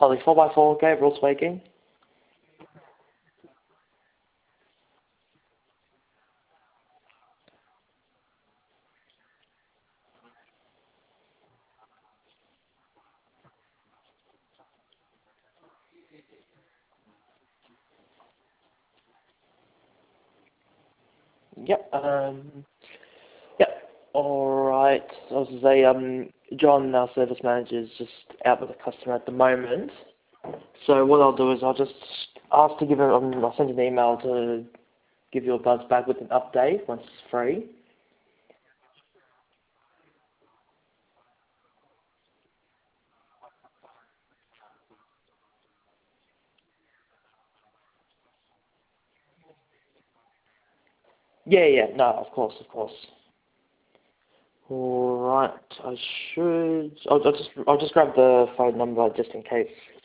Holly 4x4, Gabriel speaking. Yep, yep, alright. I was to say, John, our service manager, is just out with a customer at the moment. So what I'll do is I'll just ask to give him, I'll send an email to give you a buzz back with an update once it's free. Yeah, yeah, no, of course, of course. Alright, I should, I'll just grab the phone number just in case